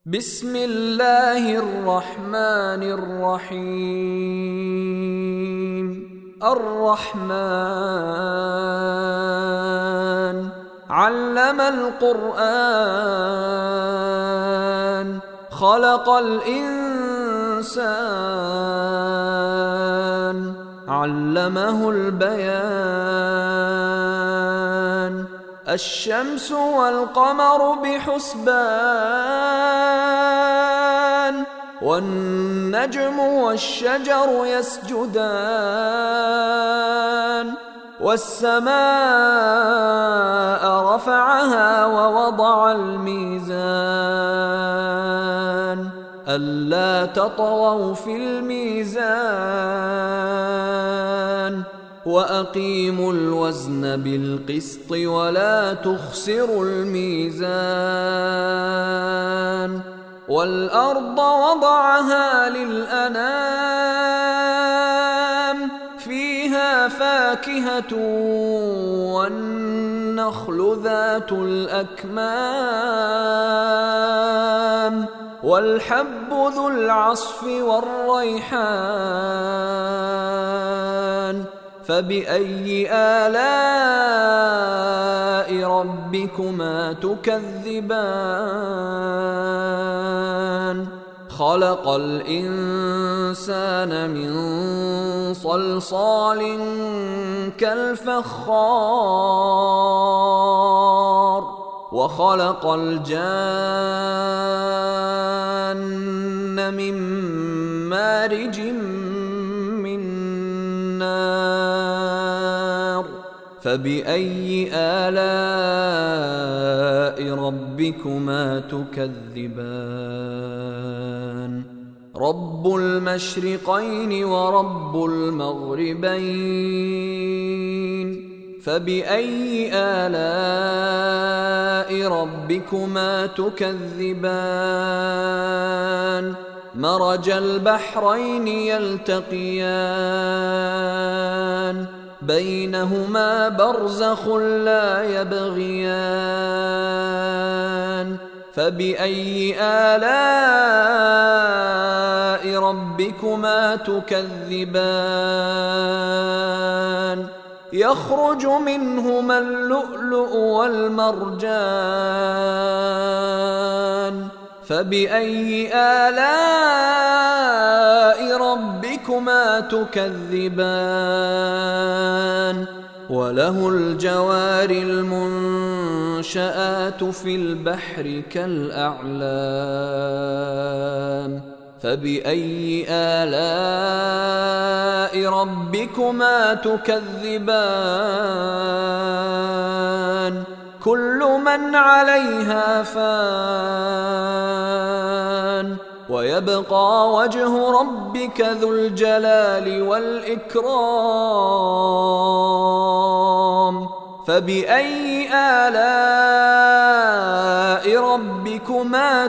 بسم الله الرحمن الرحيم الرحمن علم القرآن خلق الإنسان علمه البيان الشمس والقمر بحسبان والنجم والشجر يسجدان والسماء رفعها ووضع الميزان ألا تطغوا في الميزان وأقيموا الوزن بالقسط ولا تخسروا الميزان والأرض وضعها للأنام فيها فاكهة والنخل ذات الأكمام والحب ذو العصف والريحان فبأي آلاء ربكما تكذبان خلق الإنسان من صلصال كالفخار وخلق الجان من مارج من نار فبأي آلاء ربكما تكذبان رب المشرقين ورب المغربين فبأي آلاء ربكما تكذبان مرج البحرين يلتقيان بينهما برزخ لا يبغيان فبأي آلاء ربكما تكذبان يخرج منهما اللؤلؤ والمرجان فبأي آلاء ربكما تكذبان وله الجوار المنشآت في البحر كالأعلام فبأي آلاء ربكما تكذبان كل من عليها فان ويبقى وجه ربك ذو الجلال والإكرام فبأي آلاء ربكما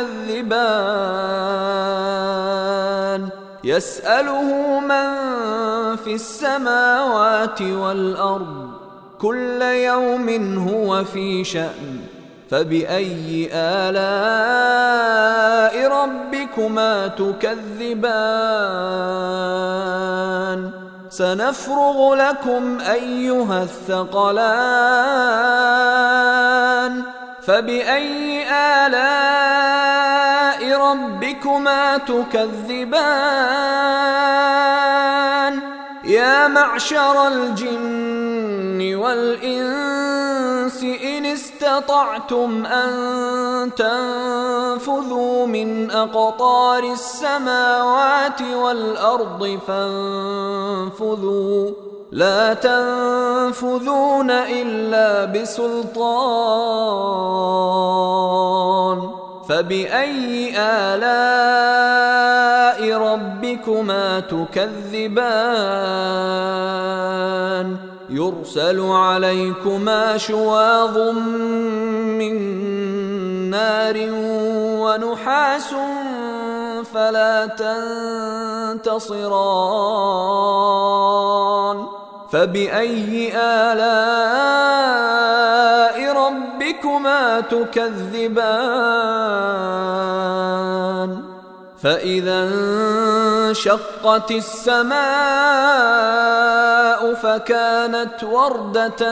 تكذبان يسأله من في السماوات والأرض كل يوم هو في شأن فبأي آلاء ربكما تكذبان سنفرغ لكم أيها الثقلان فبأي آلاء ربكما تكذبان يا معشر الجن والإنس إن استطعتم أن تنفذوا من أقطار السماوات والأرض فانفذوا لا تنفذون إلا بسلطان فبأي آلاء ربكما تكذبان يرسل عليكما شواظ من نار ونحاس فلا تنتصران فبأي آلاء ربكما تكذبان فإذا انشقت السماء فكانت وردة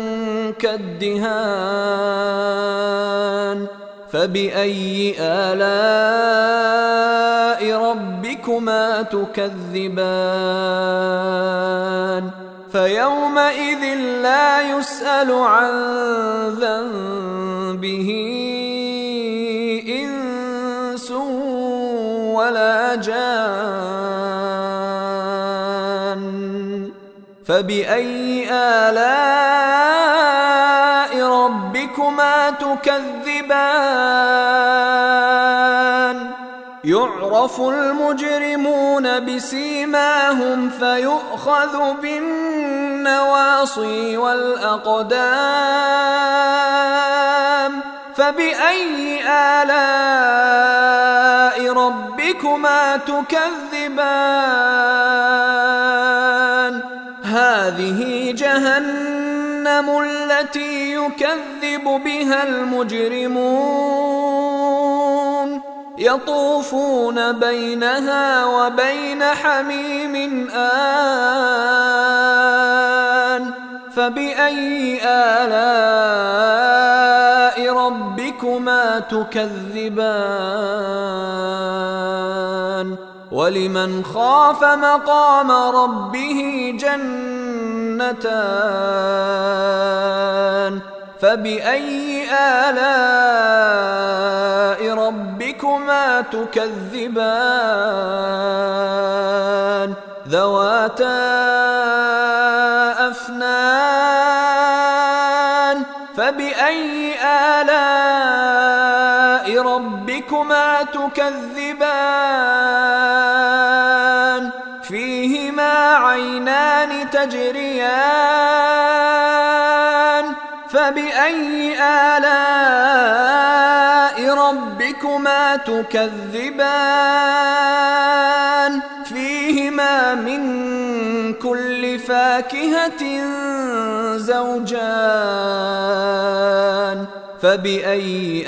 كالدهان فبأي آلاء ربكما تكذبان فيومئذ لا يسأل عن ذنبه إنس ولا جان فبأي آلاء ربكما تكذبان يعرف المجرمون بسيماهم فيؤخذ بالنواصي والأقدام فبأي آلاء ربكما تكذبان هذه جهنم التي يكذب بها المجرمون يطوفون بينها وبين حميم آن فبأي آلاء ربكما تكذبان ولمن خاف مقام ربه جنتان فبأي آلاء ربكما تكذبان ذواتا أفنان فبأي آلاء ربكما تكذبان فيهما عينان تجريان فبأي آلاء ربكما تكذبان فيهما من كل فاكهة زوجان فبأي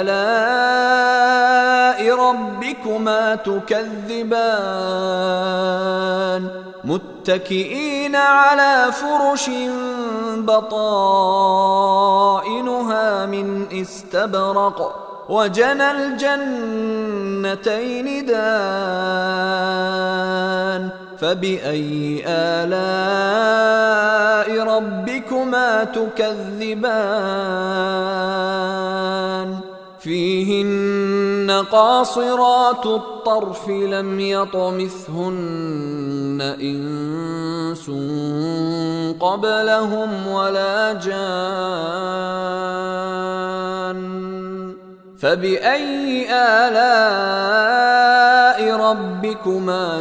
آلاء ربكما تكذبان متكئين على فرش بطائنها من استبرق وجنى الجنتين دان فبأي آلاء ربكما تكذبان فيهن قاصرات الطرف لم يطمثهن إنس قبلهم ولا جان فبأي آلاء ربكما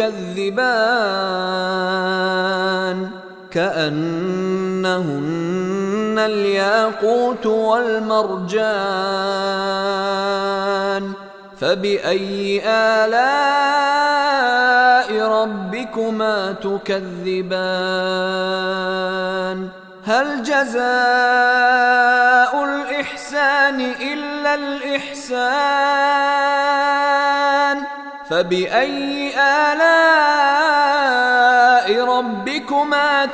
تكذبان كأنهن الياقوت والمرجان فبأي آلاء ربكما تكذبان هل جزاء الإحسان إلا الإحسان فبأي آلاء ربكما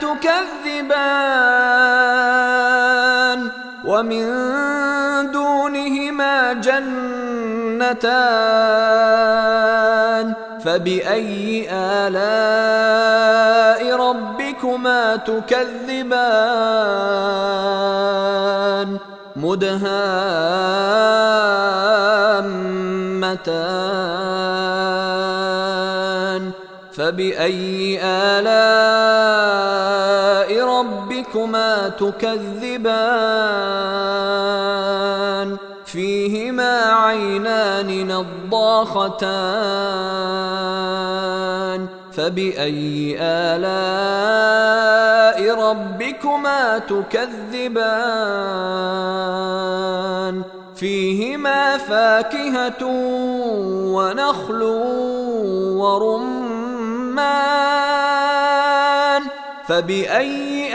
تكذبان ومن دونهما جنتان فبأي آلاء ربكما تكذبان مدهامتان فبأي آلاء ربكما تكذبان فيهما عينان نضاختان فبأي آلاء ربكما تكذبان فيهما فاكهة ونخل ورمان فبأي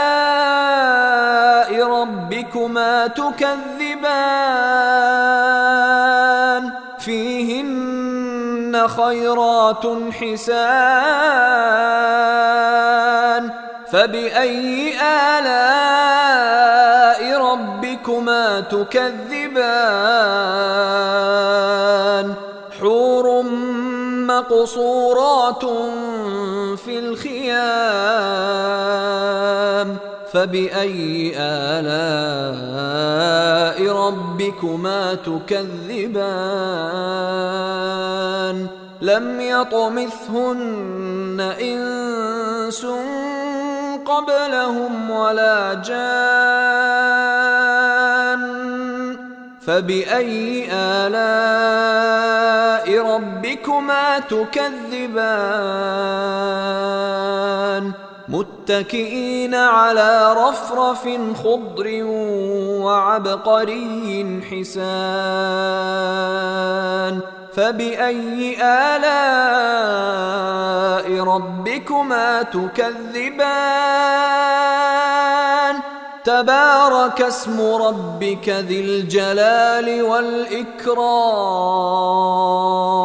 آلاء ربكما تكذبان فيهن فيهن خيرات حسان فبأي آلاء ربكما تكذبان حور مقصورات في الخيام فبأي آلاء ربكما تكذبان لم يطمثهن إنس قبلهم ولا جان فبأي آلاء ربكما تكذبان متكئين على رفرف خضر وعبقري حسان فبأي آلاء ربكما تكذبان تبارك اسم ربك ذي الجلال والإكرام